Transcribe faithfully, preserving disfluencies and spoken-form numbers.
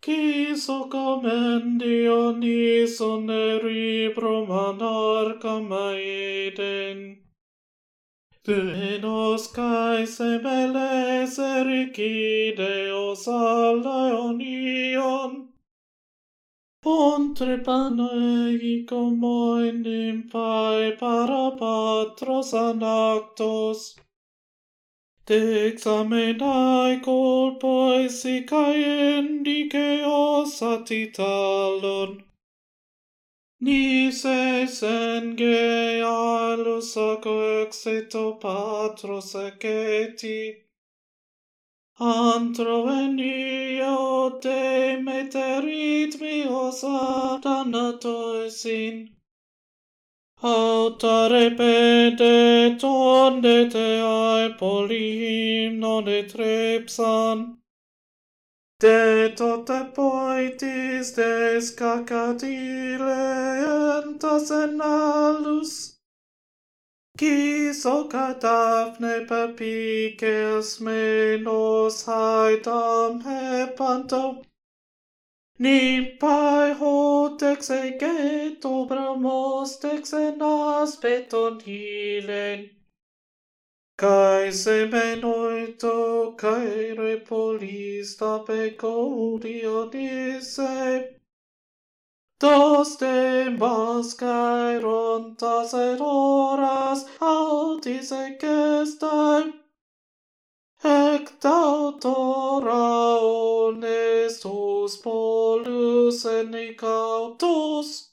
Quis commendio nison eribro monarca maeden. Venos cae semeles ericideos alla union. Pontre panegi como in impae para patros anactos. De examenae culpoi si caendi os atitalon. Nise senge alus aco exito patros eceti. Antro enio de meterit mios adanatoisin. Autare pede tonde te ai polyhymnon et trepsan. De tote poitis des cacatile entas en alus. Quis oca Daphne perpices menos haedam hepanto. Nimpae hot ex egeto bramos dex en aspeton hilen. Cae semenoito cae repolis tape codio dise. Dos dembas cae rontas et horas autis ecestae. Ec autora honestus polus enicautus.